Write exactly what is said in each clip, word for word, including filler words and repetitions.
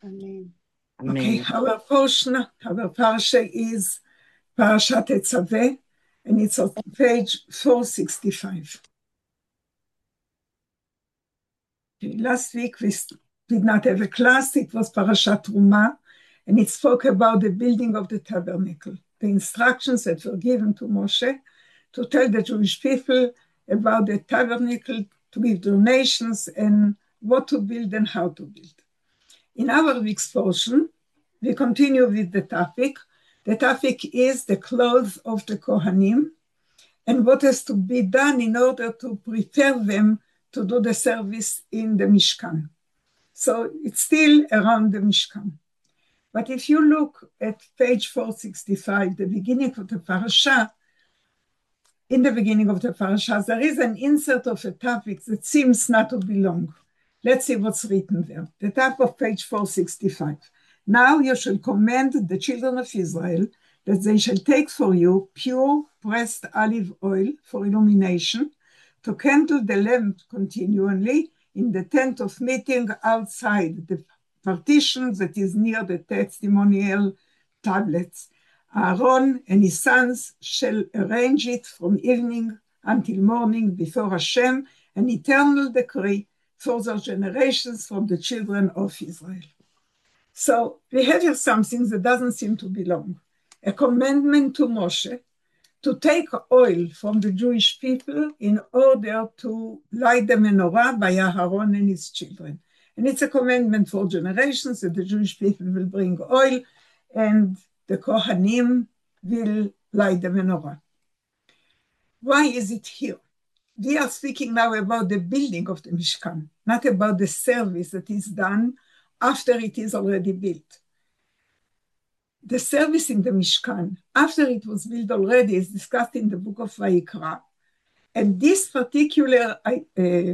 Amen. Okay, Amen. our portion, our parsha is Parashat Tetzaveh, and it's on page four sixty-five. Okay, last week we did not have a class. It was Parashat Truma, and it spoke about the building of the tabernacle, the instructions that were given to Moshe to tell the Jewish people about the tabernacle, to give donations, and what to build and how to build. In our week's portion, we continue with the topic. The topic is the clothes of the Kohanim and what has to be done in order to prepare them to do the service in the Mishkan. So it's still around the Mishkan. But if you look at page four sixty-five, the beginning of the parasha, in the beginning of the parasha, there is an insert of a topic that seems not to belong. Let's see what's written there. The top of page four sixty-five. Now you shall command the children of Israel that they shall take for you pure pressed olive oil for illumination, to kindle the lamp continually in the tent of meeting outside the partition that is near the testimonial tablets. Aaron and his sons shall arrange it from evening until morning before Hashem, an eternal decree for their generations from the children of Israel. So we have here something that doesn't seem to belong. A commandment to Moshe to take oil from the Jewish people in order to light the menorah by Aaron and his children. And it's a commandment for generations that the Jewish people will bring oil and the Kohanim will light the menorah. Why is it here? We are speaking now about the building of the Mishkan, not about the service that is done after it is already built. The service in the Mishkan, after it was built already, is discussed in the book of Vayikra. And this particular uh,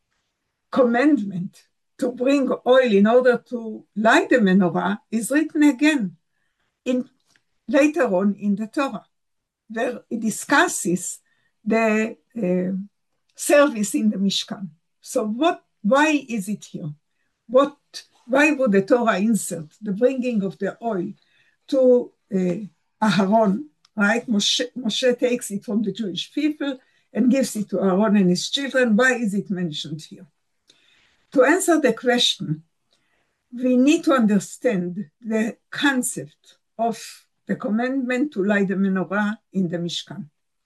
commandment to bring oil in order to light the menorah is written again in, later on in the Torah, where it discusses the uh, service in the Mishkan. So what? Why is it here? What? Why would the Torah insert the bringing of the oil to uh, Aaron, right? Moshe, Moshe takes it from the Jewish people and gives it to Aaron and his children. Why is it mentioned here? To answer the question, we need to understand the concept of the commandment to light the menorah in the Mishkan.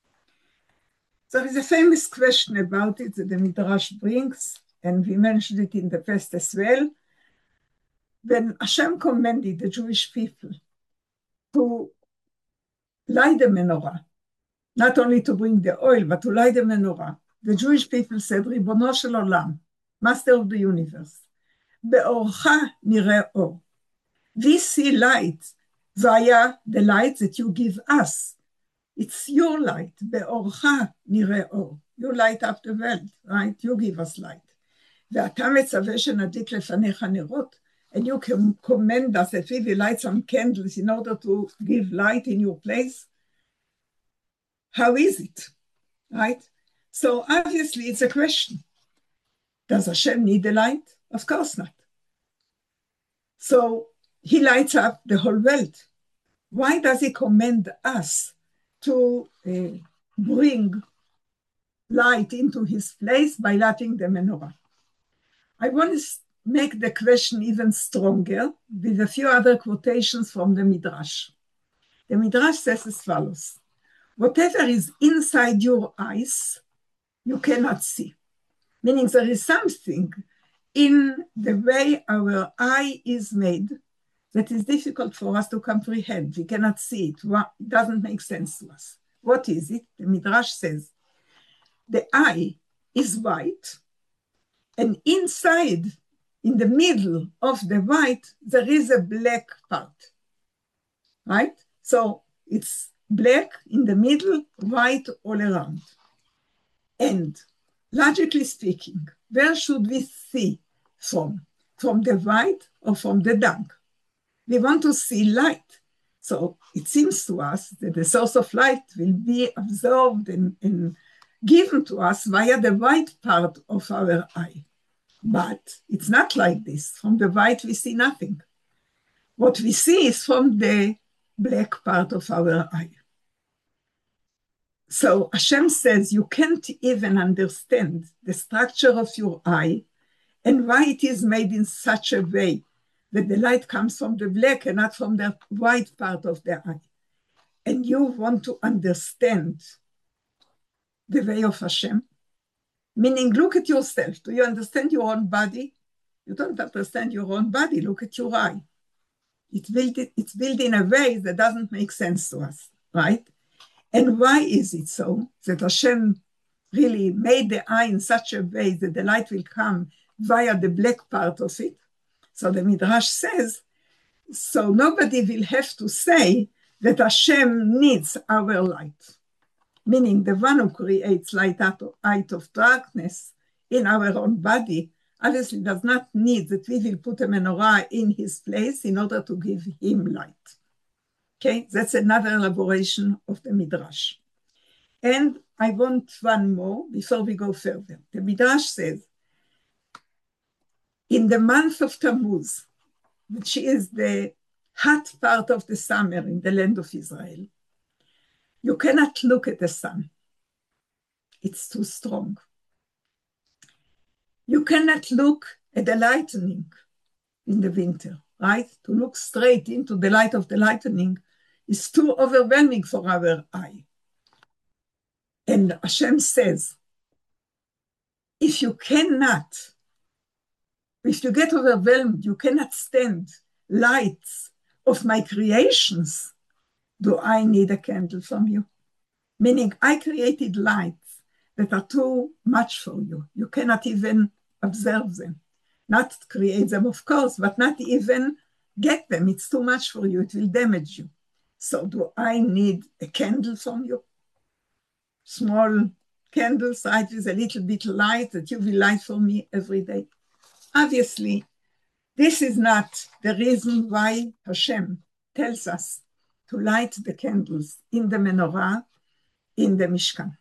There is a famous question about it that the Midrash brings, and we mentioned it in the past as well. When Hashem commanded the Jewish people to light the menorah, not only to bring the oil, but to light the menorah, the Jewish people said, Ribono shel Olam, Master of the universe, Be'orcha nireh or. We see light via the light that you give us. It's your light, Be'orcha nireh or. You light up the world, right? You give us light. ואתה מצווה שנדליק לפניך נרות. And you can command us that we will light some candles in order to give light in your place. How is it? Right? So obviously it's a question. Does Hashem need the light? Of course not. So he lights up the whole world. Why does he command us to uh, bring light into his place by lighting the menorah? I want to make the question even stronger with a few other quotations from the Midrash. The Midrash says as follows: whatever is inside your eyes, you cannot see. Meaning there is something in the way our eye is made that is difficult for us to comprehend. We cannot see it. It doesn't make sense to us. What is it? The Midrash says, the eye is white, and inside, in the middle of the white, there is a black part, right? So it's black in the middle, white all around. And logically speaking, where should we see from? From the white or from the dark? We want to see light. So it seems to us that the source of light will be absorbed and, and given to us via the white part of our eye. But it's not like this. From the white, we see nothing. what we see is from the black part of our eye. So Hashem says you can't even understand the structure of your eye and why it is made in such a way that the light comes from the black and not from the white part of the eye. And you want to understand the way of Hashem, meaning look at yourself. Do you understand your own body? You don't understand your own body. Look at your eye. It's built, it's built in a way that doesn't make sense to us, right? And why is it so that Hashem really made the eye in such a way that the light will come via the black part of it? So the Midrash says, so nobody will have to say that Hashem needs our light, meaning the one who creates light out of, out of darkness in our own body obviously does not need that we will put a menorah in his place in order to give him light. Okay, that's another elaboration of the Midrash. And I want one more before we go further. The Midrash says, in the month of Tammuz, which is the hot part of the summer in the land of Israel, you cannot look at the sun. It's too strong. You cannot look at the lightning in the winter, right? To look straight into the light of the lightning is too overwhelming for our eye. And Hashem says, if you cannot, if you get overwhelmed, you cannot stand lights of my creations, do I need a candle from you? Meaning I created lights that are too much for you. You cannot even observe them. Not create them, of course, but not even get them. It's too much for you. It will damage you. So do I need a candle from you? Small candles, right, with a little bit light that you will light for me every day. Obviously, this is not the reason why Hashem tells us to light the candles in the menorah, in the Mishkan.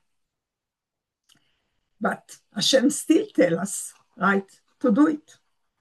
But Hashem still tells us, right, to do it.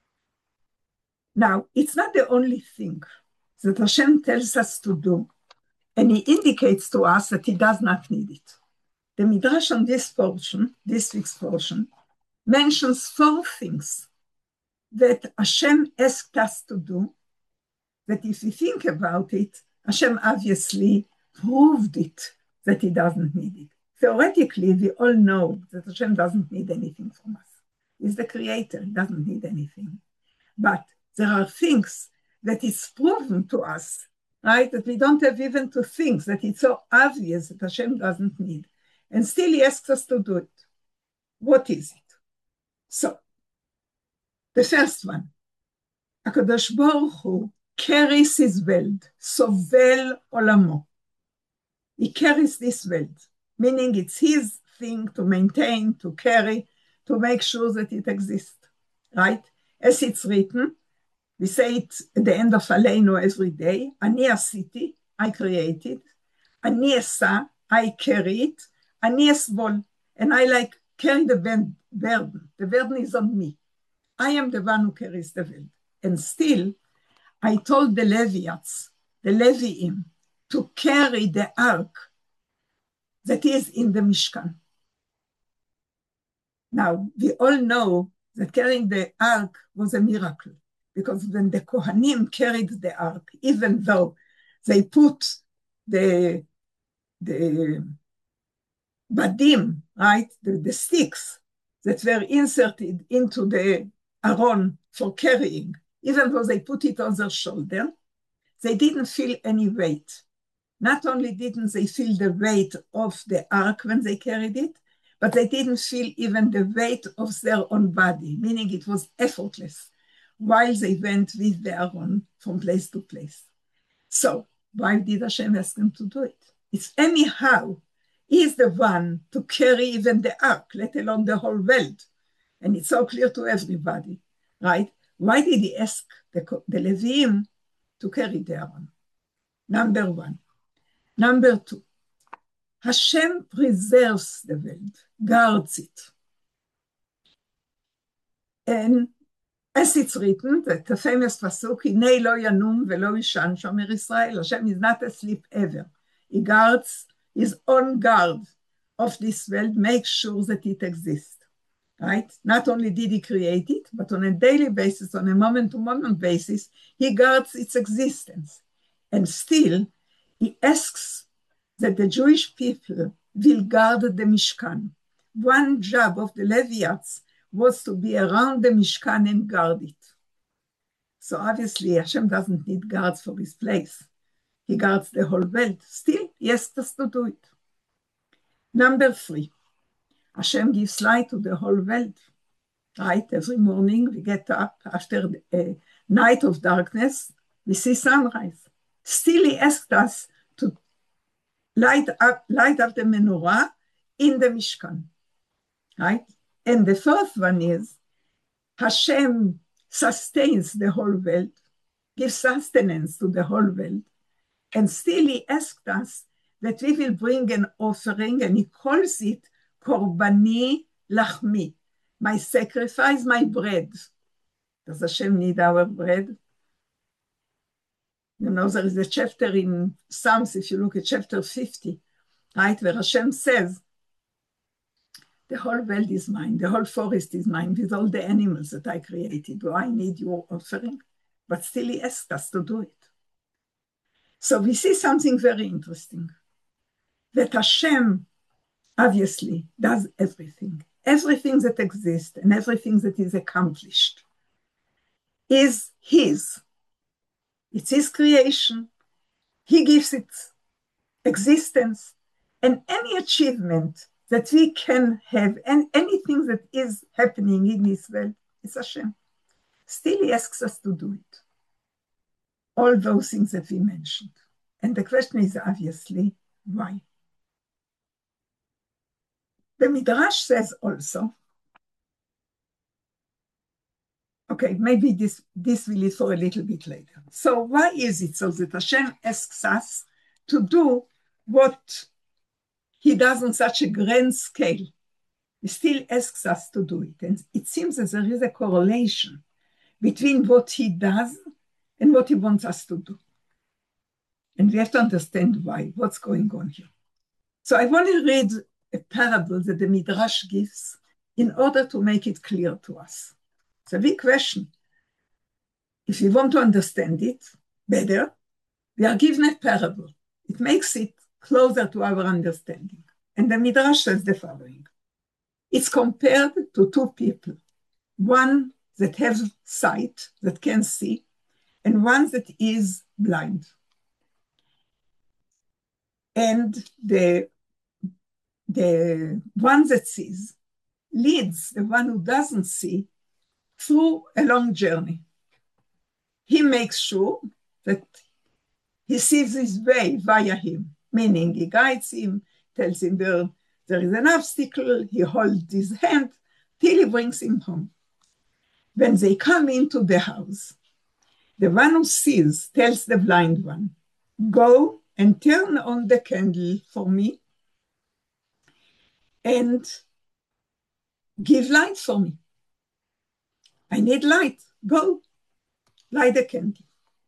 Now, it's not the only thing that Hashem tells us to do, and he indicates to us that he does not need it. The Midrash on this portion, this week's portion, mentions four things that Hashem asked us to do, that if we think about it, Hashem obviously proved it, that he doesn't need it. Theoretically, we all know that Hashem doesn't need anything from us. He's the creator, he doesn't need anything. But there are things that is proven to us, right, that we don't have even to think, that it's so obvious that Hashem doesn't need. And still he asks us to do it. What is it? So, the first one, HaKadosh Baruch Hu carries his world, sovel olamo. He carries this world, meaning it's his thing to maintain, to carry, to make sure that it exists, right? As it's written, we say it at the end of Aleinu every day, Ani asiti, I created, Ani esa, I carry it, Ani esbol, and I like carry the burden. The burden is on me. I am the one who carries the burden. And still, I told the Levites, the Leviim, to carry the ark that is in the Mishkan. Now, we all know that carrying the ark was a miracle, because when the Kohanim carried the ark, even though they put the, the badim, right, the, the sticks that were inserted into the aron for carrying, even though they put it on their shoulder, they didn't feel any weight. Not only didn't they feel the weight of the ark when they carried it, but they didn't feel even the weight of their own body, meaning it was effortless while they went with the aron from place to place. So why did Hashem ask them to do it? It's anyhow, he is the one to carry even the ark, let alone the whole world. And it's so clear to everybody, right? Why did he ask the, the Leviim to carry the aron? Number one. Number two, Hashem preserves the world, guards it. And As it's written, that the famous pasuk, Hinei lo yanum velo yishan shomer Israel, Hashem is not asleep ever. He guards, is on guard of this world, makes sure that it exists, right? Not only did he create it, but on a daily basis, on a moment-to-moment basis, he guards its existence. And still, he asks that the Jewish people will guard the Mishkan. One job of the Levites was to be around the Mishkan and guard it. So obviously Hashem doesn't need guards for his place. He guards the whole world. Still, he asks us to do it. Number three, Hashem gives light to the whole world. Right? Every morning we get up after a night of darkness, we see sunrise. Still he asked us to light up, light up the menorah in the Mishkan. Right? And the fourth one is Hashem sustains the whole world, gives sustenance to the whole world. And still he asked us that we will bring an offering, and he calls it Korbani Lachmi, my sacrifice, my bread. Does Hashem need our bread? You know, there is a chapter in Psalms, if you look at chapter fifty, right, where Hashem says, the whole world is mine, the whole forest is mine, with all the animals that I created. Do I need your offering? But still he asked us to do it. So we see something very interesting, that Hashem obviously does everything. Everything that exists and everything that is accomplished is his. It's his creation. He gives it existence. And any achievement that we can have, and anything that is happening in this world, is Hashem. Still he asks us to do it. All those things that we mentioned. And the question is obviously, why? The Midrash says also, okay, maybe this, this will be for a little bit later. So why is it so that Hashem asks us to do what he does on such a grand scale? He still asks us to do it. And it seems that there is a correlation between what he does and what he wants us to do. And we have to understand why, what's going on here. So I want to read a parable that the Midrash gives in order to make it clear to us. It's a big question. If you want to understand it better, we are given a parable. It makes it closer to our understanding. And the Midrash says the following. It's compared to two people. One that has sight, that can see, and one that is blind. And the, the one that sees leads the one who doesn't see through a long journey. He makes sure that he sees his way via him, meaning he guides him, tells him there, there is an obstacle, he holds his hand till he brings him home. When they come into the house, the one who sees tells the blind one, go and turn on the candle for me and give light for me. I need light. Go, light the candle.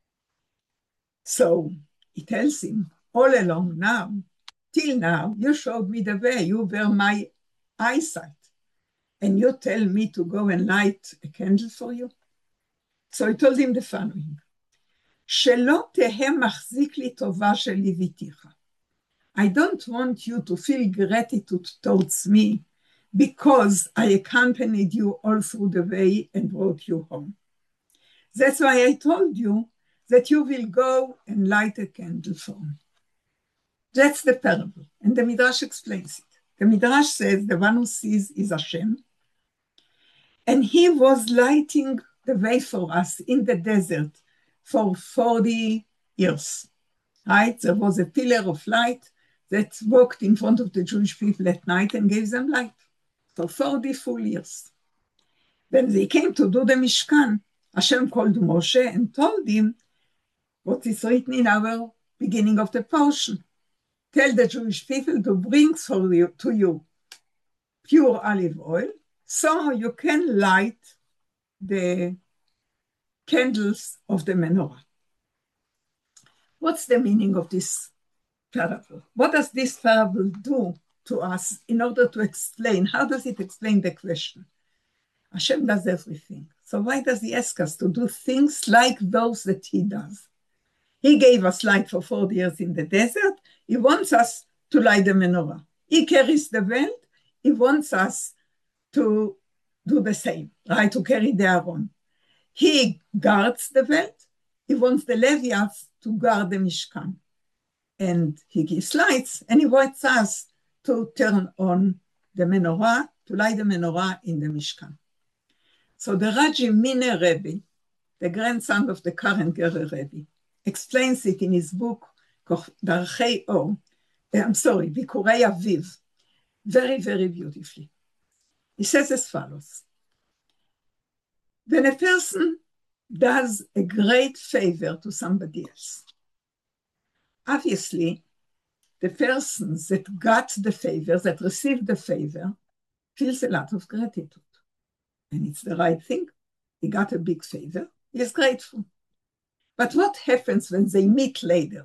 So he tells him, all along now, till now, you showed me the way. You were my eyesight. And you tell me to go and light a candle for you? So he told him the following. שלא תהא מחזיק לי טובה שליוויתיך. I don't want you to feel gratitude towards me because I accompanied you all through the way and brought you home. That's why I told you that you will go and light a candle for me. That's the parable. And the Midrash explains it. The Midrash says the one who sees is Hashem. And he was lighting the way for us in the desert for forty years, right? There was a pillar of light that walked in front of the Jewish people at night and gave them light for forty full years. When they came to do the Mishkan, Hashem called Moshe and told him what is written in our beginning of the portion. Tell the Jewish people to bring for you, to you pure olive oil so you can light the candles of the menorah. What's the meaning of this parable? What does this parable do to us in order to explain? How does it explain the question? Hashem does everything. So why does he ask us to do things like those that he does? He gave us light for forty years in the desert. He wants us to light the menorah. He carries the world. He wants us to do the same, right? To carry the Aaron. He guards the world. He wants the Levites to guard the Mishkan. And he gives lights, and he wants us to turn on the menorah, to light the menorah in the Mishkan. So the Raji Mine Rebbe, the grandson of the current Gerer Rebbe, explains it in his book, Darchei Or, I'm sorry, Bikurei Aviv, very, very beautifully. He says as follows: when a person does a great favor to somebody else, obviously, the persons that got the favor, that received the favor, feels a lot of gratitude. And it's the right thing. He got a big favor. He is grateful. But what happens when they meet later?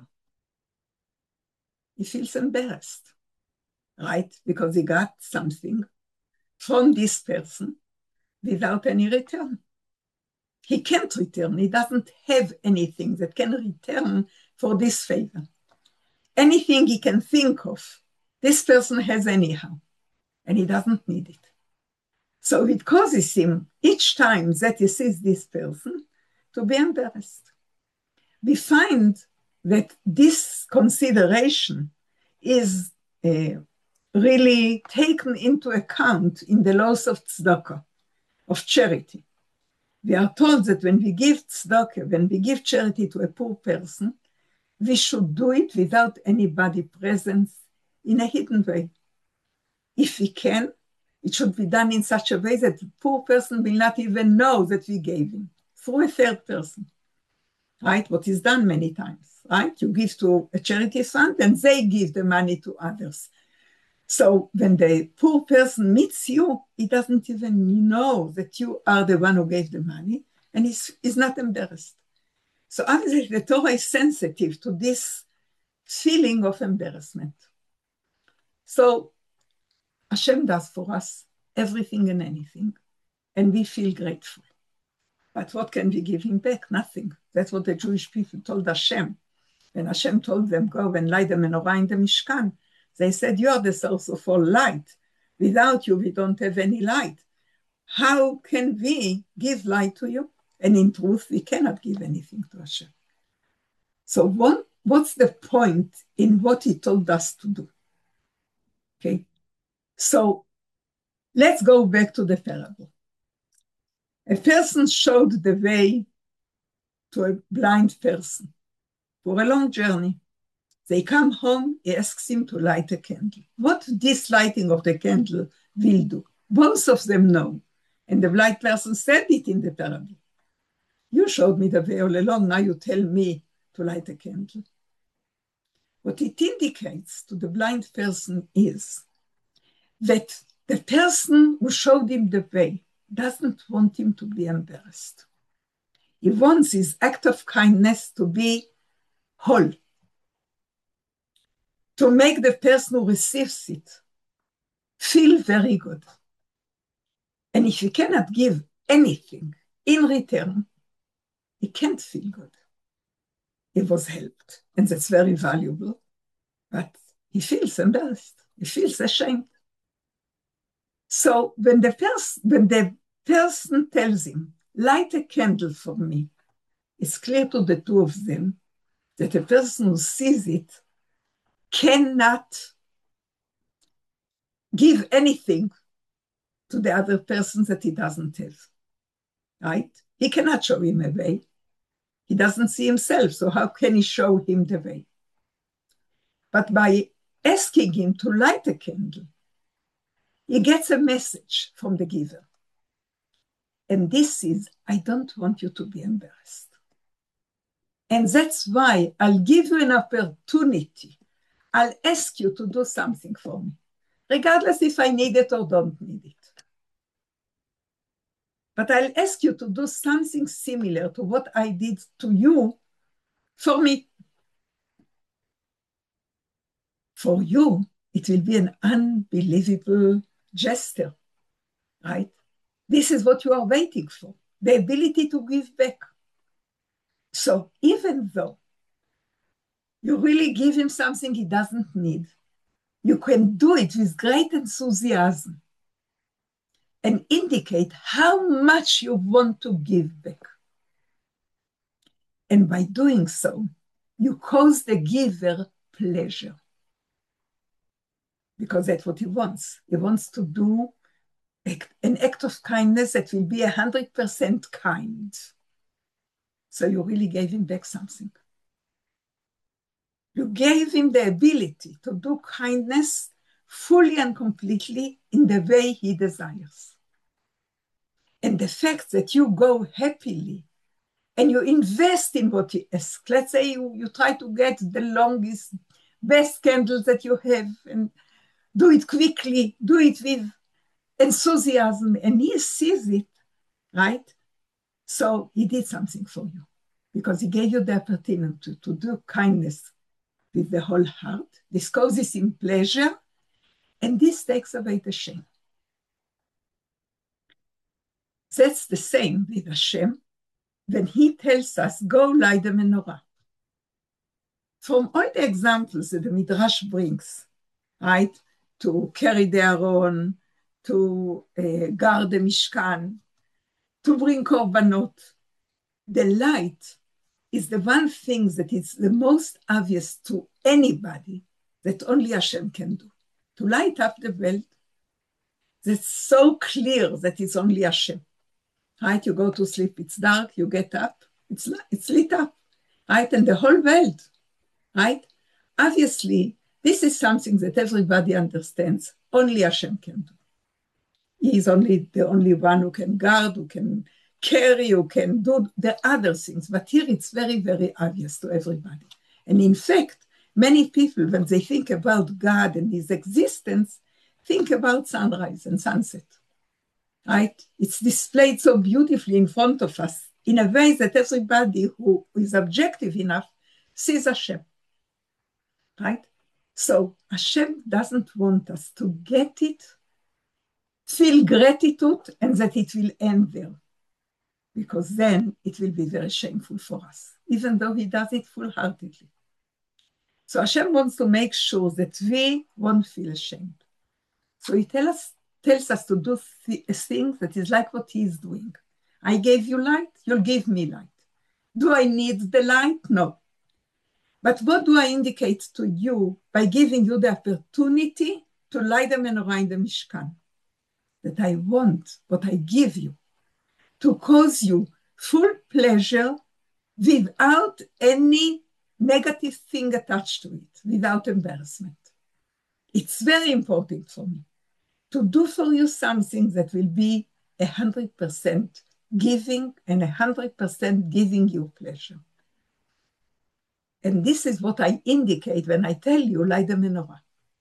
He feels embarrassed, right? Because he got something from this person without any return. He can't return. He doesn't have anything that can return for this favor. Anything he can think of, this person has anyhow, and he doesn't need it. So it causes him, each time that he sees this person, to be embarrassed. We find that this consideration is uh, really taken into account in the laws of tzedakah, of charity. We are told that when we give tzedakah, when we give charity to a poor person, we should do it without anybody present, in a hidden way. If we can, it should be done in such a way that the poor person will not even know that we gave him, through a third person, right? What is done many times, right? You give to a charity fund and they give the money to others. So when the poor person meets you, he doesn't even know that you are the one who gave the money, and he's, he's not embarrassed. So obviously the Torah is sensitive to this feeling of embarrassment. So Hashem does for us everything and anything, and we feel grateful. But what can we give him back? Nothing. That's what the Jewish people told Hashem. When Hashem told them, go and light the menorah in the Mishkan, they said, you are the source of all light. Without you, we don't have any light. How can we give light to you? And in truth, we cannot give anything to Hashem. So what, what's the point in what he told us to do? Okay, so let's go back to the parable. A person showed the way to a blind person for a long journey. They come home, he asks him to light a candle. What this lighting of the candle will do? Both of them know. And the blind person said it in the parable. You showed me the way all along, now you tell me to light a candle. What it indicates to the blind person is that the person who showed him the way doesn't want him to be embarrassed. He wants his act of kindness to be whole, to make the person who receives it feel very good. And if he cannot give anything in return, he can't feel good. He was helped, and that's very valuable, but he feels embarrassed. He feels ashamed. So when the, pers- when the person tells him, light a candle for me, it's clear to the two of them that the person who sees it cannot give anything to the other person that he doesn't have, right? He cannot show him a way. He doesn't see himself, so how can he show him the way? But by asking him to light a candle, he gets a message from the giver. And this is, I don't want you to be embarrassed. And that's why I'll give you an opportunity. I'll ask you to do something for me, regardless if I need it or don't need it. but I'll ask you to do something similar to what I did to you for me. For you, it will be an unbelievable gesture, right? This is what you are waiting for, the ability to give back. So even though you really give him something he doesn't need, you can do it with great enthusiasm and indicate how much you want to give back. And by doing so, you cause the giver pleasure. Because that's what he wants. He wants to do an act of kindness that will be one hundred percent kind. So you really gave him back something. You gave him the ability to do kindness fully and completely in the way he desires. And the fact that you go happily and you invest in what he asks, let's say you, you try to get the longest, best candles that you have and do it quickly, do it with enthusiasm, and he sees it, right? So he did something for you because he gave you the opportunity to, to do kindness with the whole heart. This causes him pleasure, and this takes away the shame. That's the same with Hashem when he tells us, go light the menorah. From all the examples that the Midrash brings, right, to carry the Aron, to uh, guard the Mishkan, to bring korbanot, the light is the one thing that is the most obvious to anybody that only Hashem can do. To light up the world, that's so clear that it's only Hashem. Right? You go to sleep, it's dark, you get up, it's, it's lit up, right? And the whole world, right? Obviously, this is something that everybody understands, only Hashem can do. He is only the only one who can guard, who can carry, who can do the other things. But here it's very, very obvious to everybody. And in fact, many people, when they think about God and his existence, think about sunrise and sunset. Right? It's displayed so beautifully in front of us in a way that everybody who is objective enough sees Hashem. Right? So Hashem doesn't want us to get it, feel gratitude, and that it will end there. Because then it will be very shameful for us, even though he does it full-heartedly. So Hashem wants to make sure that we won't feel ashamed. So he tell us, tells us to do th- things that is like what he is doing. I gave you light, you'll give me light. Do I need the light? No. But what do I indicate to you by giving you the opportunity to light the menorah in the Mishkan? That I want what I give you to cause you full pleasure without any negative thing attached to it, without embarrassment. It's very important for me to do for you something that will be one hundred percent giving and one hundred percent giving you pleasure. And this is what I indicate when I tell you, light the menorah.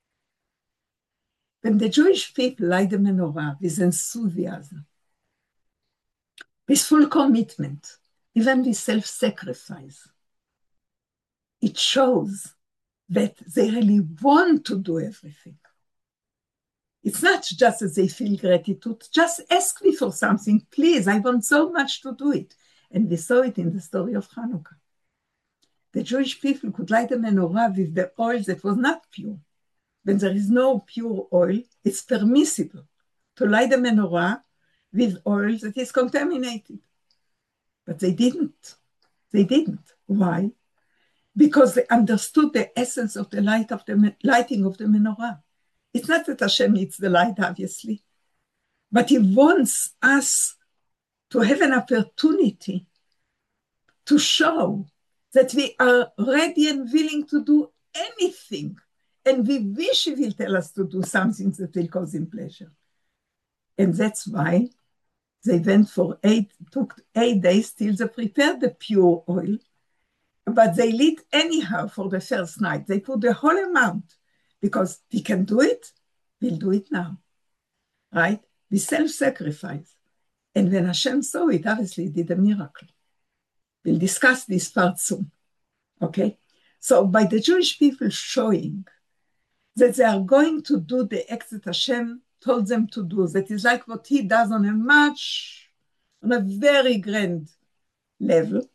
When the Jewish people light the menorah with enthusiasm, with full commitment, even with self-sacrifice, it shows that they really want to do everything. It's not just that they feel gratitude, just ask me for something, please, I want so much to do it. And we saw it in the story of Hanukkah. The Jewish people could light the menorah with the oil that was not pure. When there is no pure oil, it's permissible to light the menorah with oil that is contaminated. But they didn't. They didn't. Why? Because they understood the essence of the light of the lighting of the menorah. It's not that Hashem needs the light, obviously, but he wants us to have an opportunity to show that we are ready and willing to do anything, and we wish he will tell us to do something that will cause him pleasure. And that's why they went for eight, took eight days till they prepared the pure oil, but they lit anyhow for the first night. They put the whole amount because we can do it, we'll do it now, right? We self-sacrifice. And when Hashem saw it, obviously it did a miracle. We'll discuss this part soon. Okay? So by the Jewish people showing that they are going to do the act that Hashem told them to do, that is like what he does on a much, on a very grand level,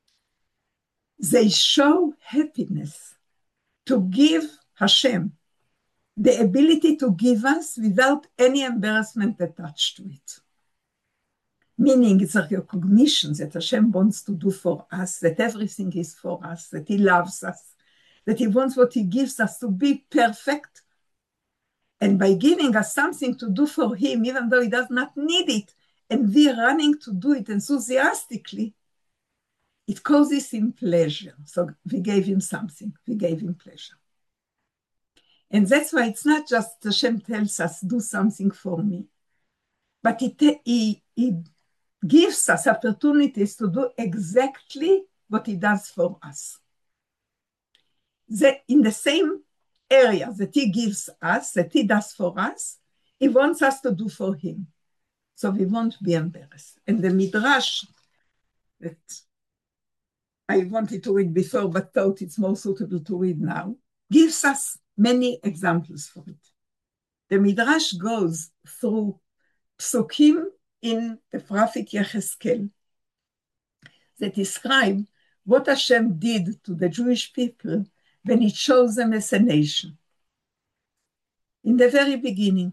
they show happiness to give Hashem the ability to give us without any embarrassment attached to it. Meaning it's a recognition that Hashem wants to do for us, that everything is for us, that he loves us, that he wants what he gives us to be perfect. And by giving us something to do for him, even though he does not need it, and we are running to do it enthusiastically, it causes him pleasure. So we gave him something, we gave him pleasure. And that's why it's not just Hashem tells us, do something for me, but it, he, he gives us opportunities to do exactly what he does for us. That in the same area that he gives us, that he does for us, he wants us to do for him. So we won't be embarrassed. And the Midrash that I wanted to read before, but thought it's more suitable to read now, gives us many examples for it. The Midrash goes through psukim in the prophet Yechezkel that describe what Hashem did to the Jewish people when he chose them as a nation. In the very beginning,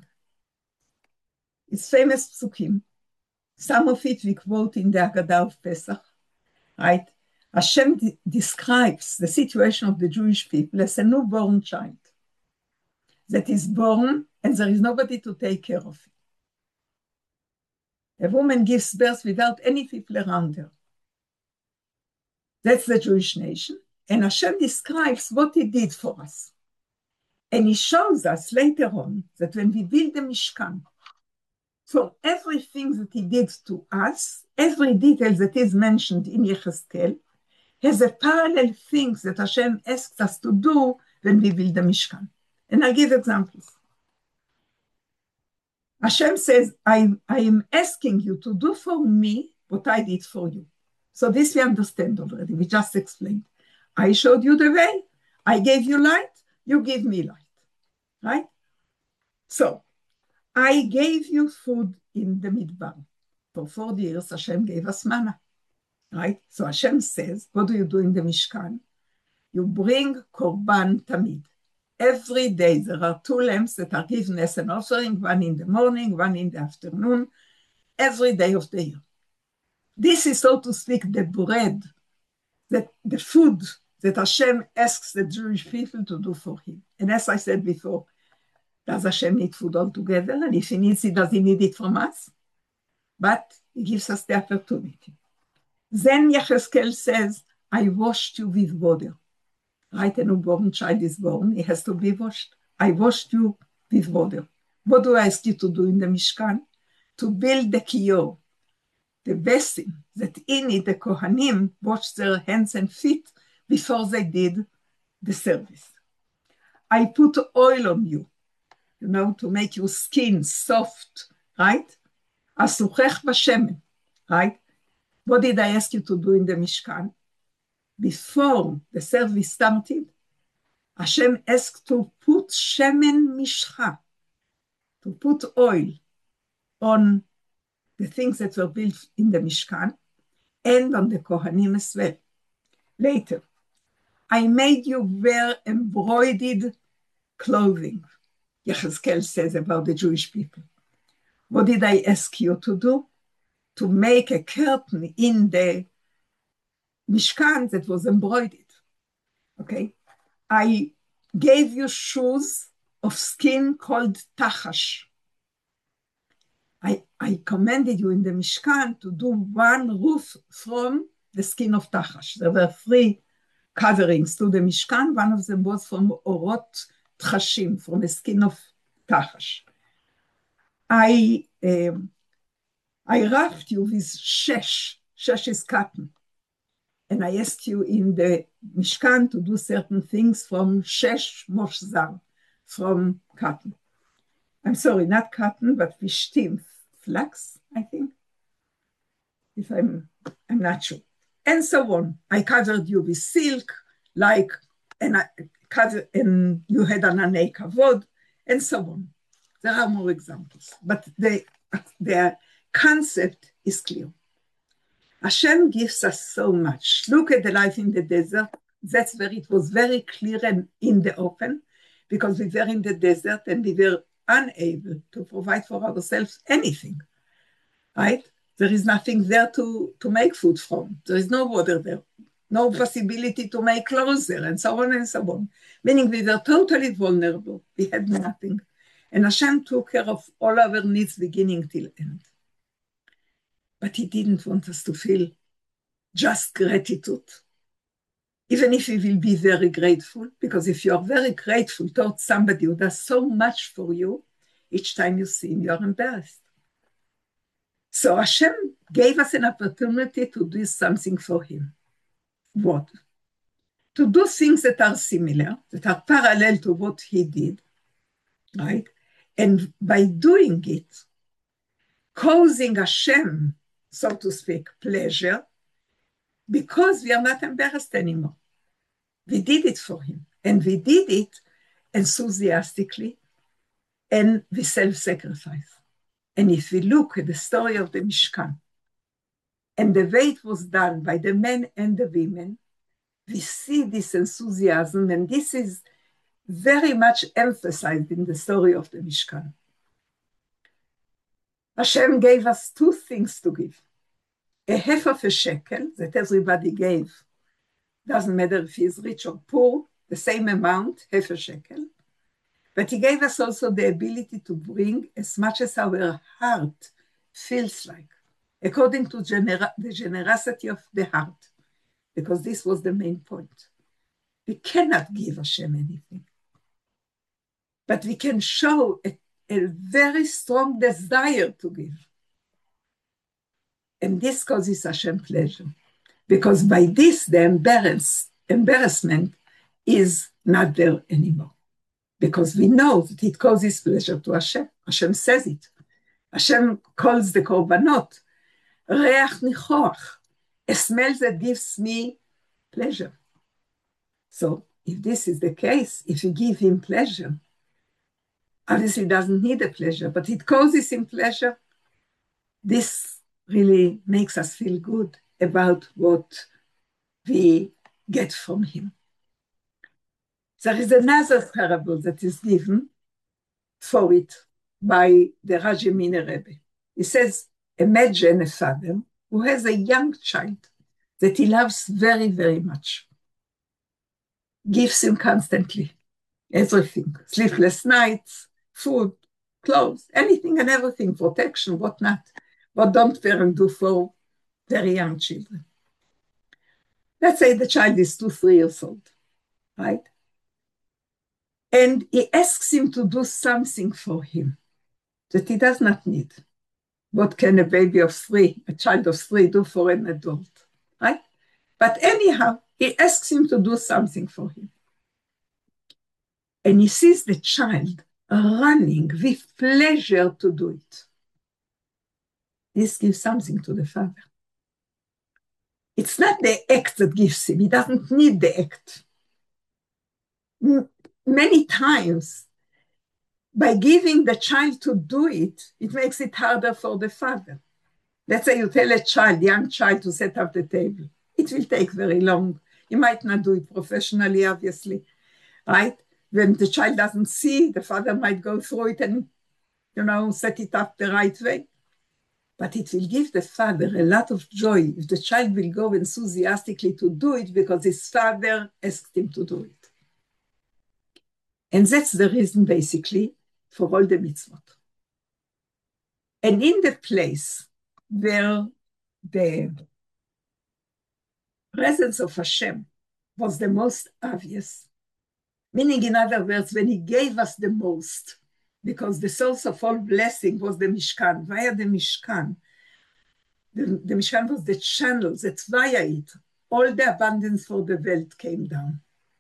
it's famous psukim. Some of it we quote in the Haggadah of Pesach, right? Hashem de- describes the situation of the Jewish people as a newborn child that is born and there is nobody to take care of it. A woman gives birth without any people around her. That's the Jewish nation. And Hashem describes what he did for us. And he shows us later on that when we build the Mishkan, for everything that he did to us, every detail that is mentioned in Yechezkel has a parallel thing that Hashem asks us to do when we build the Mishkan. And I'll give examples. Hashem says, I, I am asking you to do for me what I did for you. So this we understand already. We just explained. I showed you the way. I gave you light. You give me light. Right? So, I gave you food in the Midbar. For forty years, Hashem gave us manna. Right? So Hashem says, what do you do in the Mishkan? You bring Korban Tamid. Every day there are two lambs that are given as an offering, one in the morning, one in the afternoon, every day of the year. This is, so to speak, the bread, that the food that Hashem asks the Jewish people to do for him. And as I said before, does Hashem need food altogether? And if he needs it, does he need it from us? But he gives us the opportunity. Then Yechezkel says, I washed you with water. Right? A newborn child is born. He has to be washed. I washed you with water. What do I ask you to do in the Mishkan? To build the kiyor, the basin that in it the Kohanim washed their hands and feet before they did the service. I put oil on you, you know, to make your skin soft, right? Asuchech b'shemen, right? What did I ask you to do in the Mishkan? Before the service started, Hashem asked to put shemen mishcha, to put oil on the things that were built in the Mishkan and on the Kohanim as well. Later, I made you wear embroidered clothing, Yechezkel says about the Jewish people. What did I ask you to do? To make a curtain in the Mishkan that was embroidered. Okay? I gave you shoes of skin called tachash. I, I commanded you in the Mishkan to do one roof from the skin of tachash. There were three coverings to the Mishkan. One of them was from orot tchashim, from the skin of tachash. I, um, I wrapped you with shesh. Shesh is cotton. And I asked you in the Mishkan to do certain things from shesh moshzar, from cotton. I'm sorry, not cotton, but vishtim, flax, I think. if I'm, I'm not sure. And so on. I covered you with silk, like, and I covered, and you had an anei kavod, and so on. There are more examples, but the, the concept is clear. Hashem gives us so much. Look at the life in the desert. That's where it was very clear and in the open, because we were in the desert and we were unable to provide for ourselves anything, right? There is nothing there to, to make food from. There is no water there, no possibility to make clothes there, and so on and so on. Meaning we were totally vulnerable. We had nothing. And Hashem took care of all our needs beginning till end. But he didn't want us to feel just gratitude. Even if we will be very grateful, because if you are very grateful towards somebody who does so much for you, each time you see him, you are embarrassed. So Hashem gave us an opportunity to do something for him. What? To do things that are similar, that are parallel to what he did, right? And by doing it, causing Hashem, so to speak, pleasure, because we are not embarrassed anymore. We did it for him, and we did it enthusiastically and with self-sacrifice. And if we look at the story of the Mishkan, and the way it was done by the men and the women, we see this enthusiasm, and this is very much emphasized in the story of the Mishkan. Hashem gave us two things to give. A half of a shekel that everybody gave. Doesn't matter if he is rich or poor, the same amount, half a shekel. But he gave us also the ability to bring as much as our heart feels like, according to gener- the generosity of the heart, because this was the main point. We cannot give Hashem anything, but we can show a, a very strong desire to give. And this causes Hashem pleasure, because by this, the embarrass, embarrassment is not there anymore. Because we know that it causes pleasure to Hashem. Hashem says it. Hashem calls the korbanot reach nichoach, a smell that gives me pleasure. So if this is the case, if you give him pleasure, obviously he doesn't need a pleasure, but it causes him pleasure, this really makes us feel good about what we get from him. There is another parable that is given for it by the Raja Miner Rebbe. He says, imagine a father who has a young child that he loves very, very much. Gives him constantly everything, sleepless nights, food, clothes, anything and everything, protection, whatnot. What don't parents do for very young children? Let's say the child is two, three years old, right? And he asks him to do something for him that he does not need. What can a baby of three, a child of three, do for an adult, right? But anyhow, he asks him to do something for him. And he sees the child running with pleasure to do it. This gives something to the father. It's not the act that gives him. He doesn't need the act. Many times, by giving the child to do it, it makes it harder for the father. Let's say you tell a child, young child, to set up the table. It will take very long. You might not do it professionally, obviously, right? When the child doesn't see, the father might go through it and, you know, set it up the right way. But it will give the father a lot of joy if the child will go enthusiastically to do it because his father asked him to do it. And that's the reason, basically, for all the mitzvot. And in the place where the presence of Hashem was the most obvious, meaning, in other words, when he gave us the most, because the source of all blessing was the Mishkan. Via the Mishkan, the, the Mishkan was the channel that via it, all the abundance for the world came down.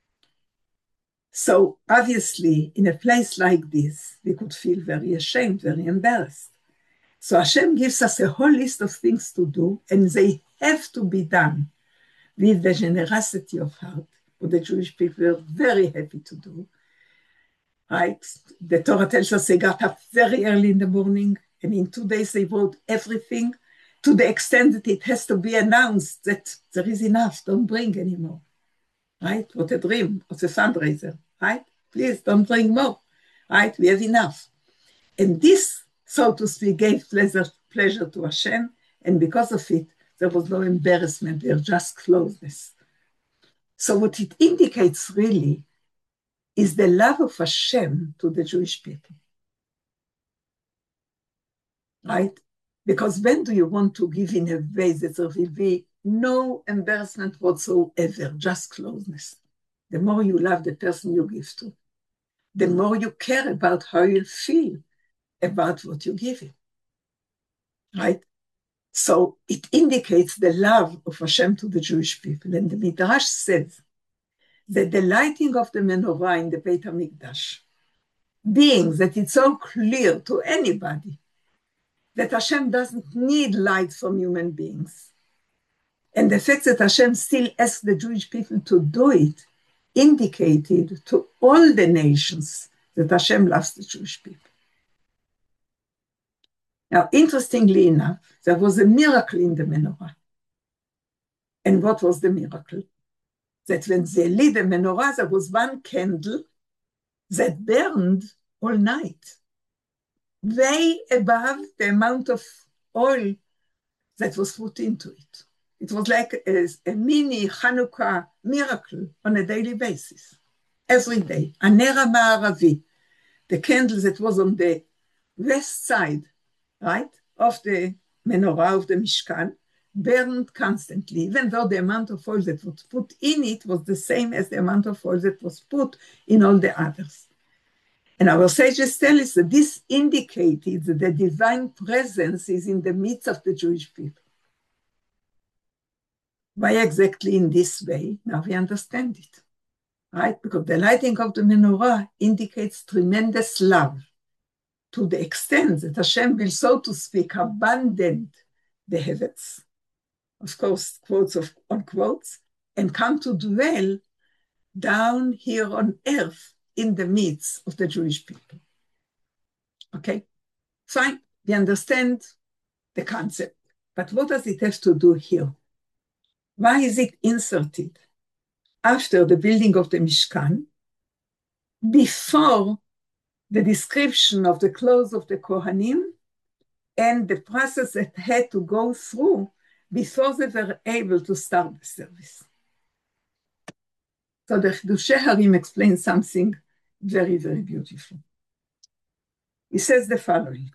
So obviously, in a place like this, we could feel very ashamed, very embarrassed. So Hashem gives us a whole list of things to do, and they have to be done with the generosity of heart, what the Jewish people were very happy to do. Right? The Torah tells us they got up very early in the morning, and in two days they wrote everything, to the extent that it has to be announced that there is enough, don't bring anymore. Right? What a dream, what a fundraiser, right? Please don't bring more, right? We have enough. And this, so to speak, gave pleasure, pleasure to Hashem, and because of it, there was no embarrassment there, just closeness. So what it indicates really is the love of Hashem to the Jewish people. Right? Because when do you want to give in a way that there will be no embarrassment whatsoever, just closeness? The more you love the person you give to, the more you care about how you feel about what you give him. Right? So it indicates the love of Hashem to the Jewish people. And the Midrash says that the lighting of the menorah in the Beit HaMikdash, being that it's so clear to anybody that Hashem doesn't need light from human beings, and the fact that Hashem still asks the Jewish people to do it, indicated to all the nations that Hashem loves the Jewish people. Now, interestingly enough, there was a miracle in the menorah. And what was the miracle? That when they lit the menorah, there was one candle that burned all night, way above the amount of oil that was put into it. It was like a, a mini Hanukkah miracle on a daily basis, every day. Aner HaMa'aravi, the candle that was on the west side, right, of the menorah of the Mishkan, burned constantly, even though the amount of oil that was put in it was the same as the amount of oil that was put in all the others. And our sages tell us that this indicated that the divine presence is in the midst of the Jewish people. Why exactly in this way? Now we understand it, right? Because the lighting of the menorah indicates tremendous love, to the extent that Hashem will, so to speak, abandon the heavens, of course, quotes of on quotes, and come to dwell down here on earth in the midst of the Jewish people. Okay, fine, we understand the concept, but what does it have to do here? Why is it inserted after the building of the Mishkan, before the description of the clothes of the Kohanim and the process that had to go through before they were able to start the service? So the Chidushei HaRim explains something very, very beautiful. He says the following.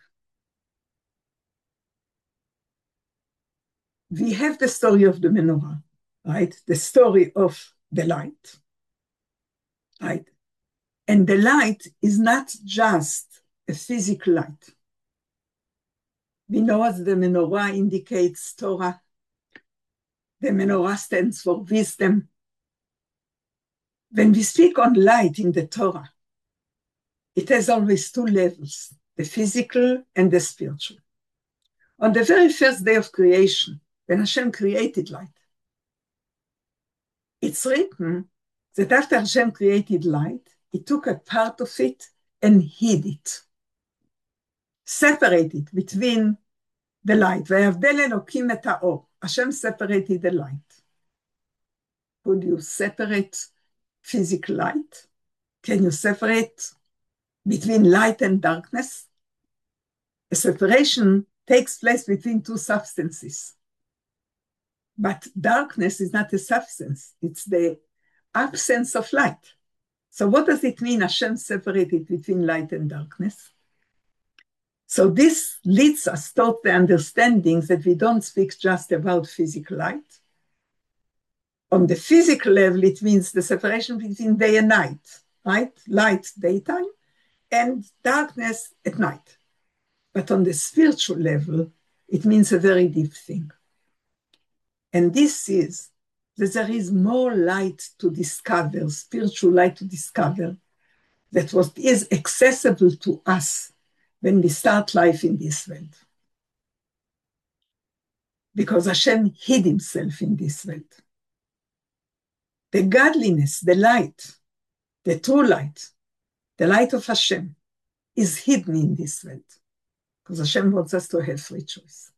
We have the story of the menorah, right? The story of the light, right? And the light is not just a physical light. We know as the menorah indicates Torah. The menorah stands for wisdom. When we speak on light in the Torah, it has always two levels, the physical and the spiritual. On the very first day of creation, when Hashem created light, it's written that after Hashem created light, he took a part of it and hid it, separated between the light. Vayavdel Elokim et ha'or. Hashem separated the light. Could you separate physical light? Can you separate between light and darkness? A separation takes place between two substances. But darkness is not a substance. It's the absence of light. So what does it mean Hashem separated between light and darkness? So this leads us toward the understanding that we don't speak just about physical light. On the physical level, it means the separation between day and night, right? Light daytime and darkness at night. But on the spiritual level, it means a very deep thing. And this is that there is more light to discover, spiritual light to discover, that what is accessible to us when we start life in this world. because Hashem hid himself in this world. The godliness, the light, the true light, the light of Hashem is hidden in this world because Hashem wants us to have free choice.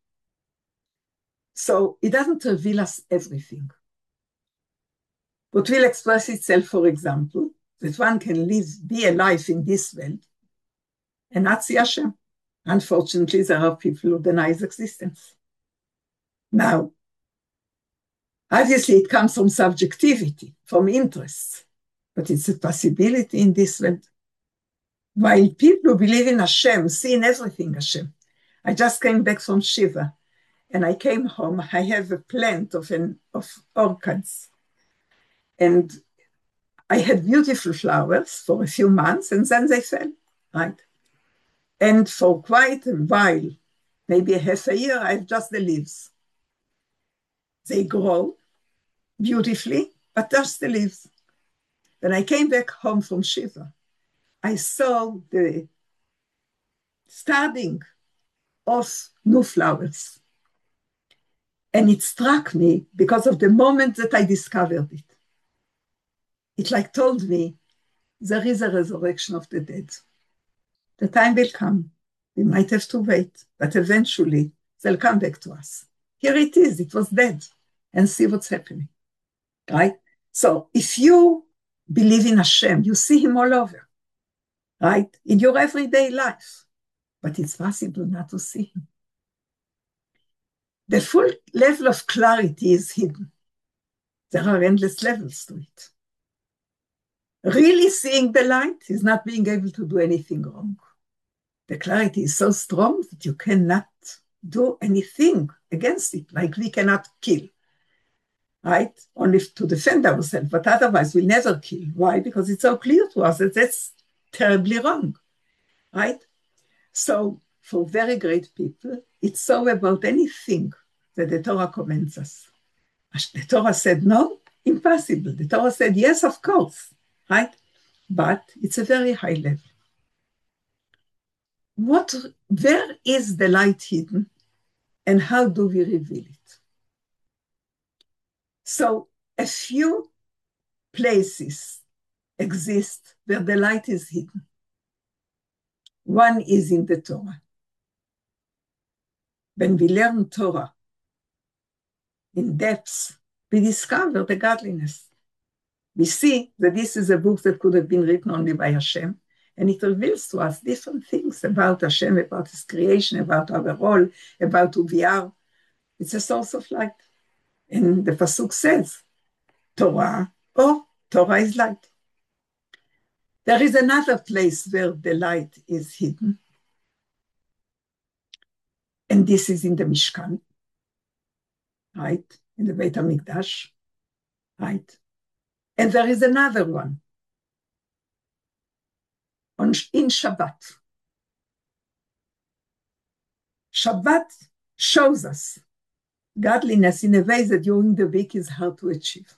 So it doesn't reveal us everything. But will express itself, for example, that one can live, be alive in this world and not see Hashem. Unfortunately, there are people who deny his existence. Now, obviously, it comes from subjectivity, from interests, but it's a possibility in this world. While people who believe in Hashem see in everything Hashem. I just came back from Shiva, and I came home. I have a plant of, an, of orchids, and I had beautiful flowers for a few months, and then they fell, right? And for quite a while, maybe a half a year, I have just the leaves. They grow beautifully, but just the leaves. When I came back home from Shiva, I saw the starting of new flowers. And it struck me because of the moment that I discovered it. It like told me, there is a resurrection of the dead. The time will come. We might have to wait, but eventually they'll come back to us. Here it is, it was dead. And see what's happening, right? So if you believe in Hashem, you see him all over, right? In your everyday life, but it's possible not to see him. The full level of clarity is hidden. There are endless levels to it. Really seeing the light is not being able to do anything wrong. The clarity is so strong that you cannot do anything against it, like we cannot kill, right? Only to defend ourselves, but otherwise we'll never kill. Why? Because it's so clear to us that that's terribly wrong, right? So for very great people, it's so about anything that the Torah commands us. The Torah said no, impossible. The Torah said yes, of course, right? But it's a very high level. What, where is the light hidden, and how do we reveal it? So a few places exist where the light is hidden. One is in the Torah. When we learn Torah in depth, we discover the godliness. We see that this is a book that could have been written only by Hashem, and it reveals to us different things about Hashem, about his creation, about our role, about who we are. It's a source of light. And the Pasuk says, Torah, or Torah is light. There is another place where the light is hidden. And this is in the Mishkan, right? In the Beit HaMikdash, right? And there is another one on, in Shabbat. Shabbat shows us godliness in a way that during the week is hard to achieve.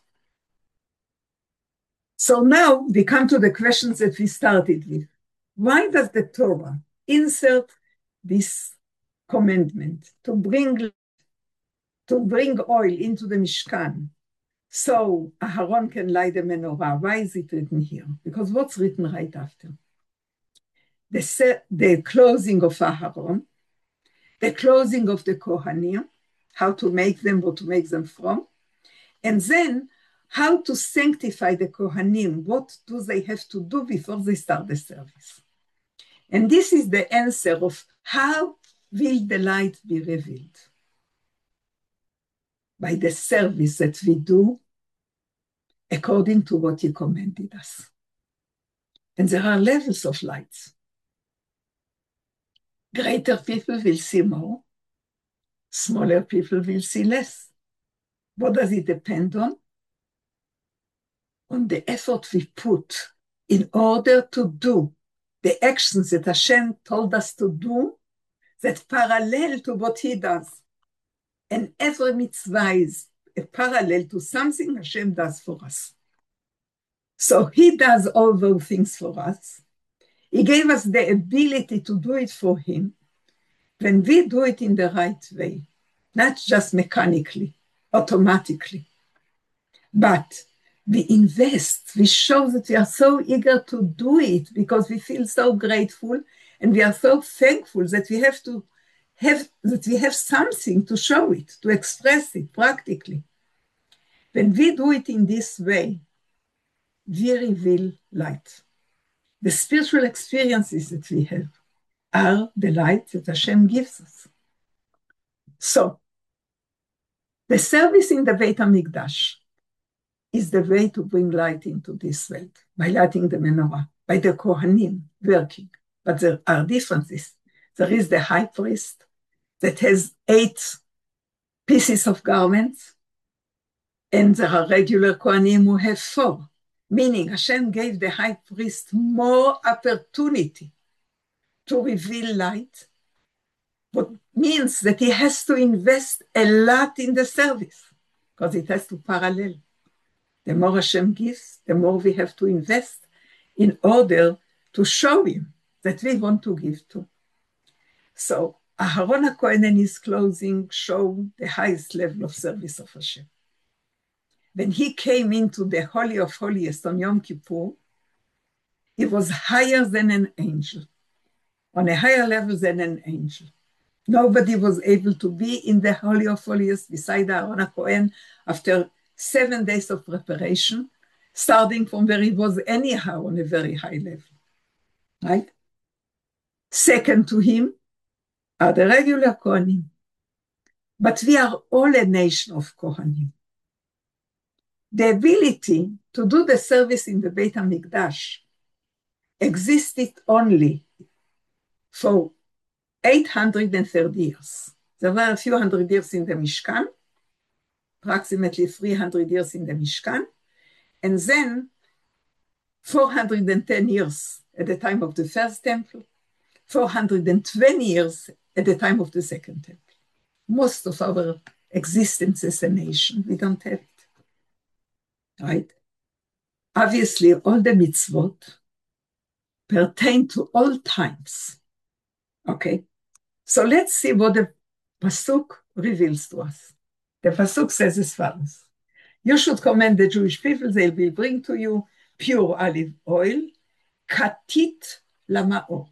So now we come to the questions that we started with. Why does the Torah insert this commandment to bring, to bring oil into the Mishkan so Aharon can light the menorah? Why is it written here? Because what's written right after? The, the closing of Aharon, the closing of the Kohanim, how to make them, what to make them from, and then how to sanctify the Kohanim, what do they have to do before they start the service. And this is the answer of how will the light be revealed? By the service that we do according to what he commanded us. And there are levels of lights. Greater people will see more. Smaller people will see less. What does it depend on? On the effort we put in order to do the actions that Hashem told us to do that parallel to what he does. And every mitzvah is a parallel to something Hashem does for us. So he does all those things for us. He gave us the ability to do it for him. When we do it in the right way, not just mechanically, automatically, but we invest, we show that we are so eager to do it because we feel so grateful and we are so thankful that we have to have, that we have something to show it, to express it practically. When we do it in this way, we reveal light. The spiritual experiences that we have are the light that Hashem gives us. So, the service in the Beit HaMikdash is the way to bring light into this world, by lighting the menorah, by the Kohanim working. But there are differences. There is the high priest that has eight pieces of garments, and there are regular Kohanim who have four, meaning Hashem gave the high priest more opportunity to reveal light, what means that he has to invest a lot in the service, because it has to parallel. The more Hashem gives, the more we have to invest in order to show him that we want to give to. So Aharon HaKohen in his clothing show the highest level of service of Hashem. When he came into the Holy of Holiest on Yom Kippur, he was higher than an angel, on a higher level than an angel. Nobody was able to be in the Holy of Holiest beside Aharon HaKohen after seven days of preparation, starting from where he was anyhow on a very high level, right? Second to him are the regular Kohanim. But we are all a nation of Kohanim. The ability to do the service in the Beit HaMikdash existed only for eight hundred thirty years. There were a few hundred years in the Mishkan, approximately three hundred years in the Mishkan, and then four hundred ten years at the time of the first temple, four hundred twenty years at the time of the second temple. Most of our existence as a nation, we don't have it, right? Obviously, all the mitzvot pertain to all times, okay? So let's see what the Pasuk reveals to us. The Pasuk says as follows: you should command the Jewish people, they will bring to you pure olive oil, katit lama'or.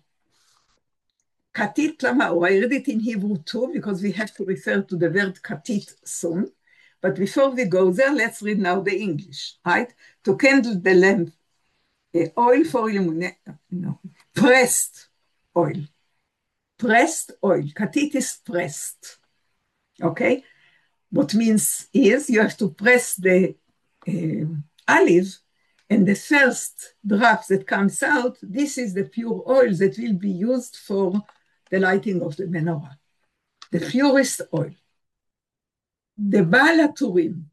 Katit lama'or, I read it in Hebrew too, because we have to refer to the word katit soon. But before we go there, let's read now the English, right? To kindle the lamp, uh, oil for illumination, no, pressed oil. Pressed oil, katit is pressed, okay? What means is you have to press the uh, olive, and the first drop that comes out, this is the pure oil that will be used for the lighting of the menorah, the purest oil. The Baal HaTurim,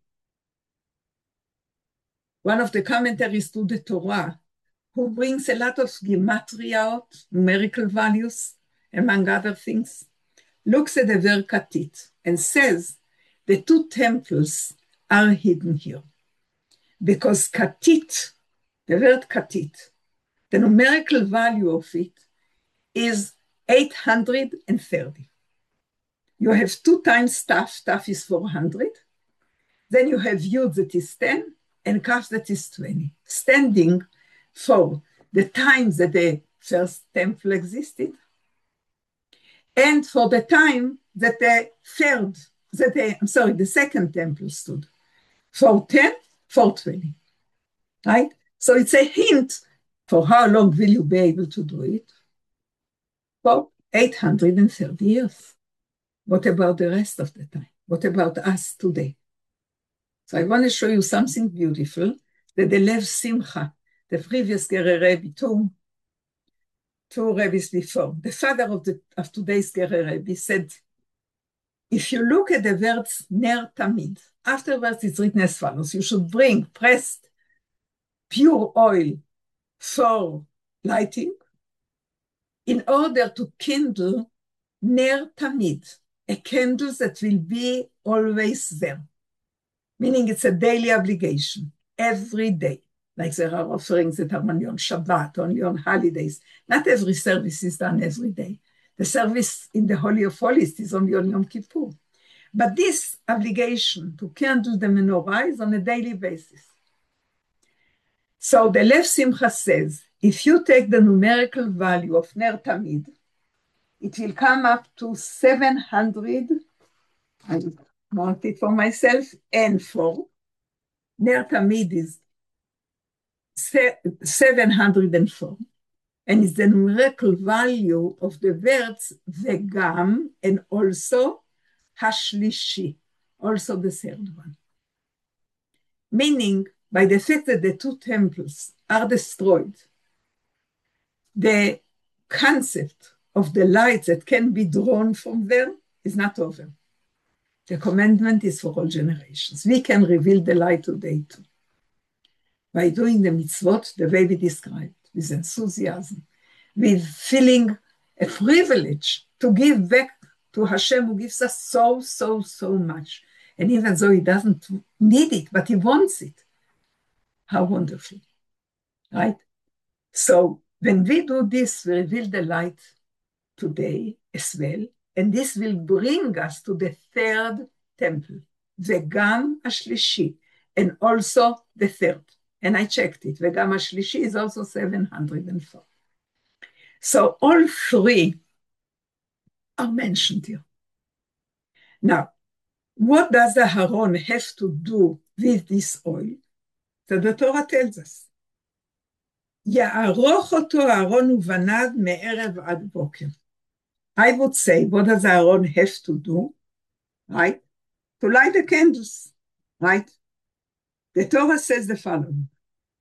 one of the commentaries to the Torah, who brings a lot of gematria out, numerical values, among other things, looks at the word katit and says the two temples are hidden here. Because katit, the word katit, the numerical value of it is eight hundred thirty. You have two times taf, taf is four hundred. Then you have yud that is ten and kaf that is twenty, standing for the times that the first temple existed and for the time that the third, that the, I'm sorry, the second temple stood, four ten, four twenty, right? So it's a hint for how long will you be able to do it? For eight hundred thirty years. What about the rest of the time? What about us today? So I want to show you something beautiful that the Lev Simcha, the previous Gerer Rebbe, two, two rabbis before, the father of, the, of today's Gerer Rebbe said, if you look at the words Ner Tamid, afterwards it's written as follows: you should bring pressed pure oil for lighting in order to kindle Ner Tamid, a candle that will be always there. Meaning it's a daily obligation, every day. Like there are offerings that are only on Shabbat, only on holidays. Not every service is done every day. The service in the Holy of Holies is only on Yom Kippur. But this obligation to candle the menorah is on a daily basis. So the Lev Simcha says, if you take the numerical value of Ner Tamid, it will come up to seven hundred, I want it for myself, and four. Ner Tamid is seven hundred four. And it's the numerical value of the words vegam and also hashlishi, also the third one. Meaning, by the fact that the two temples are destroyed, the concept of the light that can be drawn from there is not over. The commandment is for all generations. We can reveal the light today too. By doing the mitzvot the way we described, with enthusiasm, with feeling a privilege to give back to Hashem, who gives us so, so, so much. And even though he doesn't need it, but he wants it. How wonderful, right? So when we do this, we reveal the light today as well, and this will bring us to the third temple, Vegam Ashlishi, and also the third. And I checked it, Vegam Ashlishi is also seven hundred four. So all three are mentioned here. Now, what does Aharon have to do with this oil? So the Torah tells us, יערוך אותו אהרון ובניו מערב עד בוקר. I would say, what does Aaron have to do? Right? To light the candles. Right? The Torah says the following.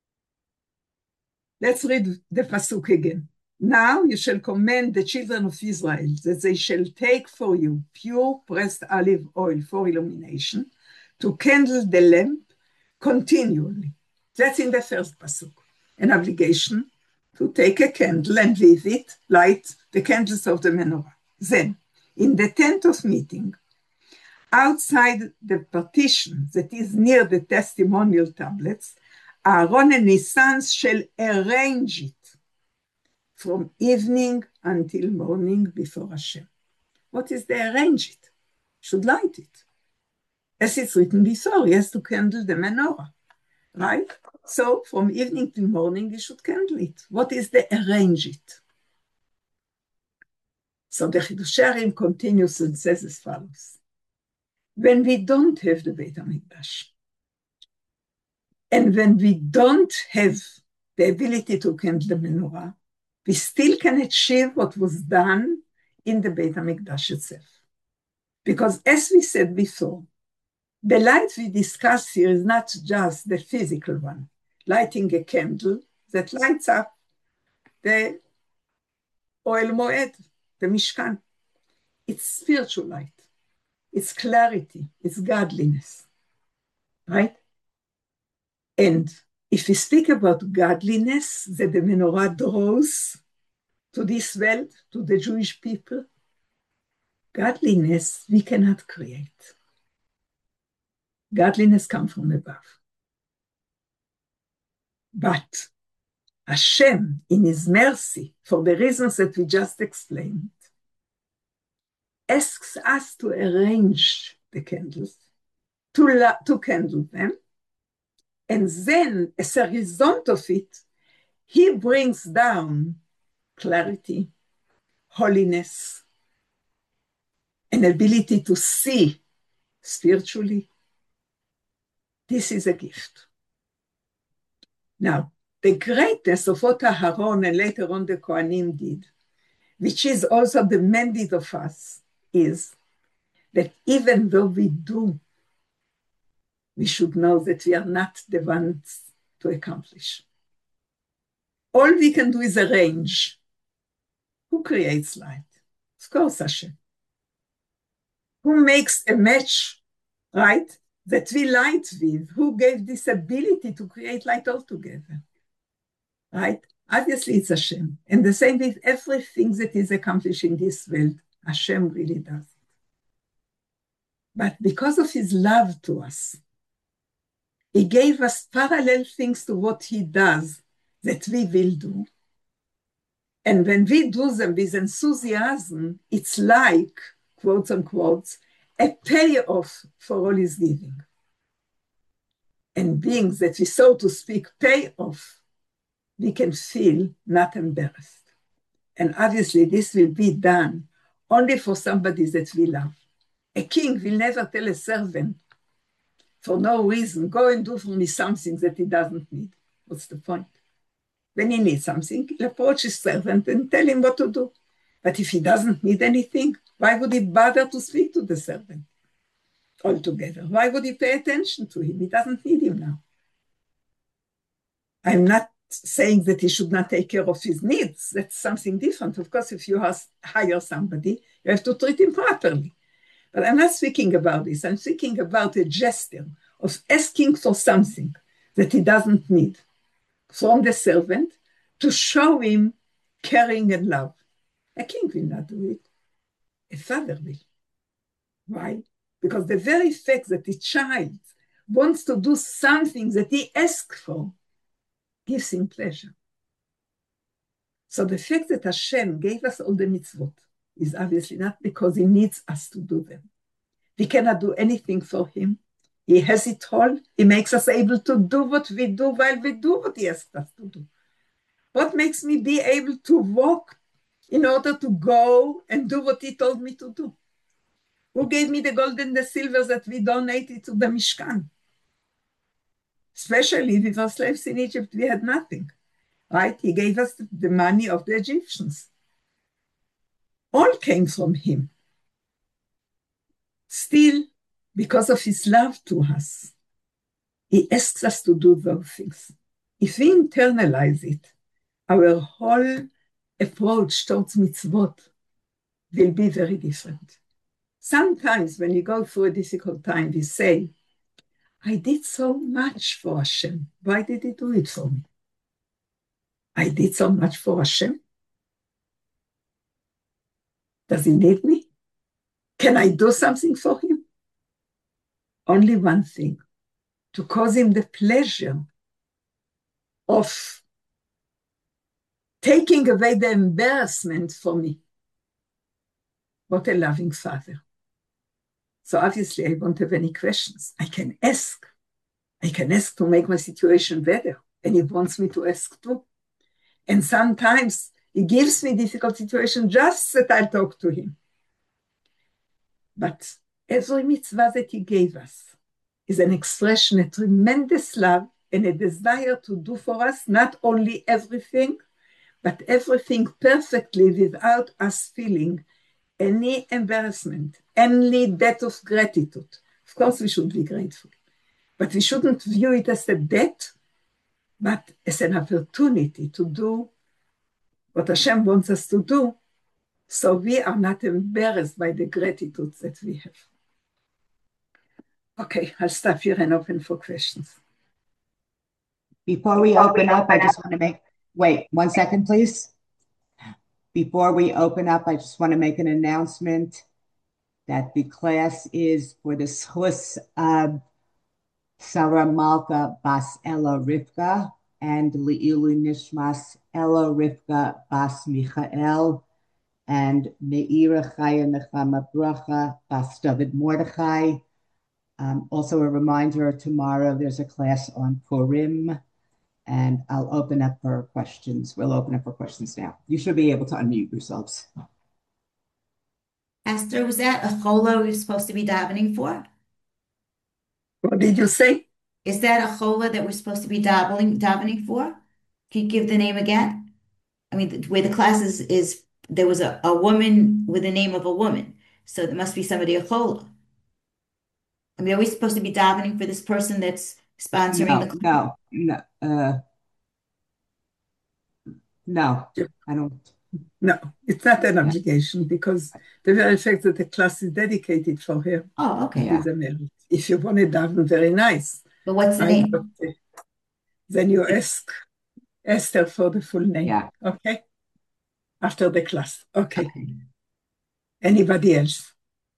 Let's read the pasuk again. Now you shall command the children of Israel that they shall take for you pure pressed olive oil for illumination, to kindle the lamp continually. That's in the first pasuk. An obligation to take a candle and with it light the candles of the menorah. Then, in the tent of meeting, outside the partition that is near the testimonial tablets, Aaron and his sons shall arrange it from evening until morning before Hashem. What is the arrange it? Should light it. As it's written before, he has to kindle the menorah, right? So from evening till morning, he should kindle it. What is the arrange it? So the Chidushei HaRim continues and says as follows. When we don't have the Beit HaMikdash, and when we don't have the ability to kindle the menorah, we still can achieve what was done in the Beit HaMikdash itself. Because as we said before, the light we discuss here is not just the physical one, lighting a candle that lights up the Oel Moed, the Mishkan. It's spiritual light. It's clarity. It's godliness. Right? And if we speak about godliness that the menorah draws to this world, to the Jewish people, godliness we cannot create. Godliness comes from above. But Hashem, in his mercy, for the reasons that we just explained, asks us to arrange the candles, to, la- to candle them, and then, as a result of it, he brings down clarity, holiness, an ability to see spiritually. This is a gift. Now, the greatness of what Aharon and later on the Kohanim did, which is also demanded of us, is that even though we do, we should know that we are not the ones to accomplish. All we can do is arrange. Who creates light? Of course, Hashem. Who makes a match, right, that we light with? Who gave this ability to create light altogether? Right? Obviously, it's Hashem. And the same with everything that is accomplished in this world, Hashem really does it. But because of his love to us, he gave us parallel things to what he does that we will do. And when we do them with enthusiasm, it's like, quotes unquote, a payoff for all his giving. And being that we, so to speak, pay off, we can feel not embarrassed. And obviously, this will be done only for somebody that we love. A king will never tell a servant, for no reason, go and do for me something that he doesn't need. What's the point? When he needs something, he'll approach his servant and tell him what to do. But if he doesn't need anything, why would he bother to speak to the servant altogether? Why would he pay attention to him? He doesn't need him now. I'm not saying that he should not take care of his needs. That's something different. Of course, if you hire somebody, you have to treat him properly. But I'm not speaking about this. I'm speaking about a gesture of asking for something that he doesn't need from the servant to show him caring and love. A king will not do it. A father will. Why? Because the very fact that the child wants to do something that he asked for gives him pleasure. So the fact that Hashem gave us all the mitzvot is obviously not because he needs us to do them. We cannot do anything for him. He has it all. He makes us able to do what we do while we do what he asked us to do. What makes me be able to walk in order to go and do what he told me to do? Who gave me the gold and the silver that we donated to the Mishkan? Especially we were slaves in Egypt, we had nothing, right? He gave us the money of the Egyptians. All came from him. Still, because of his love to us, he asks us to do those things. If we internalize it, our whole approach towards mitzvot will be very different. Sometimes when we go through a difficult time, we say, I did so much for Hashem. Why did he do it for me? I did so much for Hashem. Does he need me? Can I do something for him? Only one thing, to cause him the pleasure of taking away the embarrassment for me. What a loving father. So obviously I won't have any questions. I can ask. I can ask to make my situation better. And he wants me to ask too. And sometimes he gives me difficult situations just that I'll talk to him. But every mitzvah that he gave us is an expression, a tremendous love and a desire to do for us not only everything, but everything perfectly without us feeling any embarrassment, any debt of gratitude. Of course, we should be grateful, but we shouldn't view it as a debt, but as an opportunity to do what Hashem wants us to do, so we are not embarrassed by the gratitude that we have. Okay, I'll stop here and open for questions. Before we open up, I just want to make, wait, one second, please. Before we open up, I just want to make an announcement that the class is for the Schus of Sarah Malka Bas Ella Rivka and Le'ilu Nishmas Ella Rivka Bas Michael and Meira Chaya Nechama Bracha Bas David Mordechai. Um, also a reminder, tomorrow there's a class on Purim, and I'll open up for questions. We'll open up for questions now. You should be able to unmute yourselves. Esther, was that a chola we were supposed to be davening for? What did you say? Is that a chola that we're supposed to be davening, davening for? Can you give the name again? I mean, the way the class is, is there was a, a woman with the name of a woman. So there must be somebody a chola. I mean, are we supposed to be davening for this person that's sponsoring no, the class? No, no, uh, no, I don't. No, it's not an obligation because the very fact that the class is dedicated for her Oh, okay. is a merit. If you want to daven, very nice. But what's the I name? thought, uh, Then you ask Esther for the full name. Yeah. Okay? After the class. Okay. Okay. Anybody else?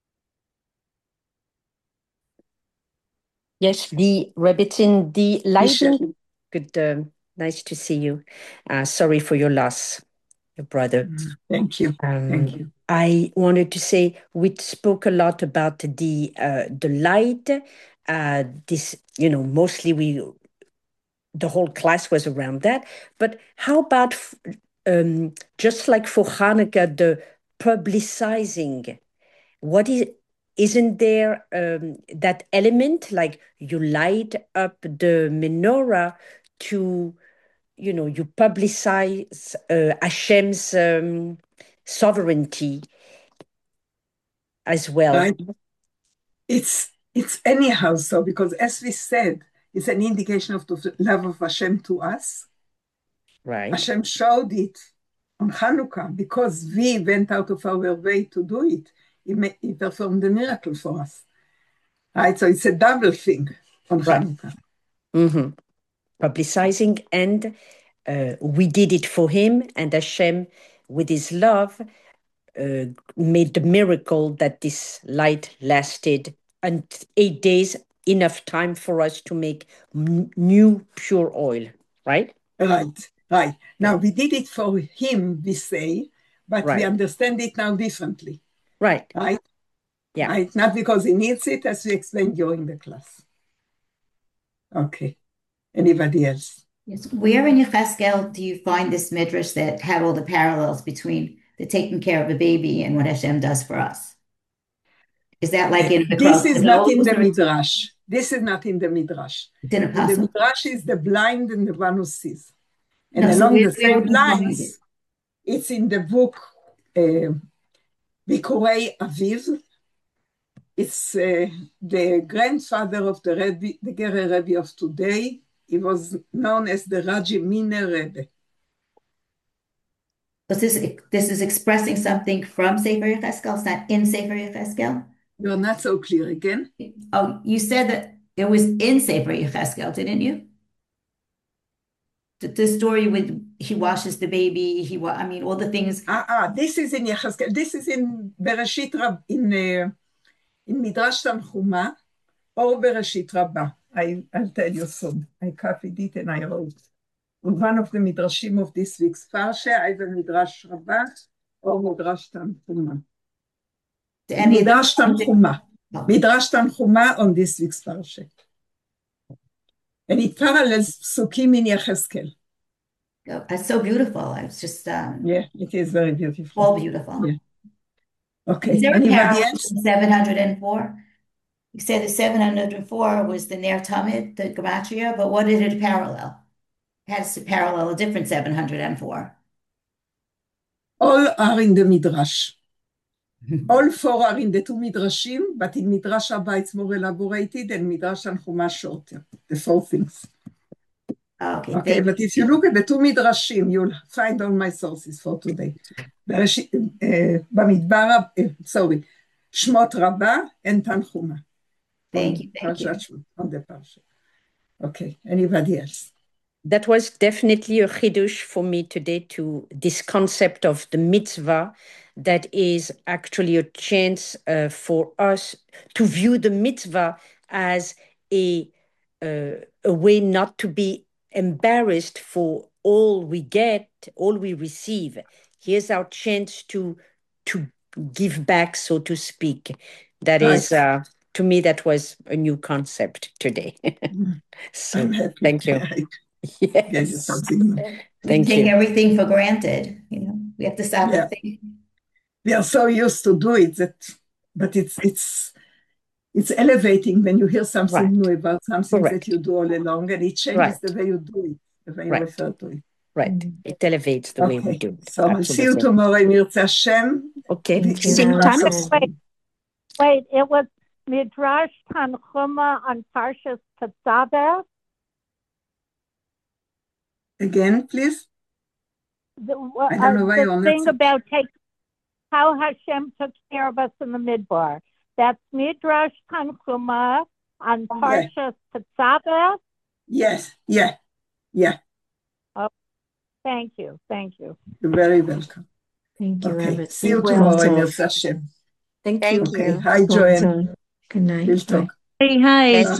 Yes, the Rebbitzin, the Leiden. Michelle. Good, uh, nice to see you. Uh, sorry for your loss. your brother. Thank you. Um, Thank you. I wanted to say we spoke a lot about the uh, the light. Uh, this, you know, mostly we the whole class was around that. But how about um, just like for Hanukkah, the publicizing? What is isn't there um, that element like you light up the menorah to, you know, you publicize uh, Hashem's um, sovereignty as well? Right. It's it's anyhow so, because as we said, it's an indication of the love of Hashem to us. Right. Hashem showed it on Hanukkah because we went out of our way to do it. He, ma- he performed a miracle for us. Right, so it's a double thing on Right. Hanukkah. Mm-hmm. Publicizing, and uh, we did it for him, and Hashem, with his love, uh, made the miracle that this light lasted and eight days, enough time for us to make m- new pure oil, right? Right, right. Now, we did it for him, we say, but we Right. understand it now differently. Right. Right? Yeah. Right? Not because he needs it, as we explained during the class. Okay. Anybody else? Yes. Where in Yechezkel do you find this midrash that had all the parallels between the taking care of a baby and what Hashem does for us? Is that like in the This is not in the or- Midrash. This is not in the Midrash. It's in In the Apostle? Midrash is the blind and the one who sees. And No, so along where- the same where would you find lines, it? it's in the book uh, Bikurei Aviv. It's uh, the grandfather of the Rebbe, the Gerer Rebbe of today. He was known as the Raji Miner Rebbe. Was this this is expressing something from Sefer Yechezkel? It's not in Sefer Yechezkel? You're not so clear again. Oh, you said that it was in Sefer Yechezkel, didn't you? The, the story with he washes the baby, he wa I mean all the things. Ah, ah, this is in Yechezkel. This is in Bereshit Rab, in uh, in Midrash Tanchuma or Bereshit Rabbah. I, I'll tell you soon. I copied it and I wrote. And one of the Midrashim of this week's Parsha, either Midrash Rabbah or Midrash Tanchuma. Any of Midrash them- Tanchuma. Oh, Midrash Tanchuma on this week's Parsha. And it parallels Psukim in Yechezkel. oh, it's so beautiful. It's just um, Yeah, it is very beautiful. all beautiful. Yeah. Okay, Is there a anybody parallel else? to seven hundred four? You said the seven hundred four was the Ner Tamid, the Gematria, but what did it parallel? It has to parallel a different seven hundred four. All are in the Midrash. All four are in the two Midrashim, but in Midrash Rabbah it's more elaborated and Midrash Tanchuma shorter, the four things. Okay, Okay, thank but you. if you look at the two Midrashim, you'll find all my sources for today. Bereshit, uh, Bamidbar, uh, sorry, Shmot Rabbah and Tanchuma. Thank you, thank you. Parshat Shmot, on the Parsha. Okay, anybody else? That was definitely a chidush for me today, to this concept of the mitzvah, that is actually a chance uh, for us to view the mitzvah as a uh, a way not to be embarrassed for all we get, all we receive. Here's our chance to to give back, so to speak. That is, Right. uh, to me, that was a new concept today. So I'm happy. thank you. I gave you Yes. something new. We Thank take you. everything for granted, you know. We have to stop Yeah. and think. We are so used to do it that, but it's it's it's elevating when you hear something Right. new about something Correct. that you do all along, and it changes Right. the way you do it, the way you Right. refer to it. Right. It elevates the way we Okay, do it. so I'll see you Absolutely. tomorrow in Yirtzeh Hashem. Okay. With Same lots time? of- Wait, wait, it was Midrash Tanchuma on Parshas Tetzaveh. Again, please. The, I don't know why the you're not thing so- about take, how Hashem took care of us in the Midbar. That's Midrash Tanchuma on Parshas Tetzaveh. Yes, yeah, yeah. Thank you, thank you. You're very welcome. Thank you, Okay, Rebbe. see you Well tomorrow in done. Yirtzeh Hashem. Thank Thank you. Okay, you. hi, Well Joanne. done. Good night. We'll Bye. talk. Hey, hi. Bye.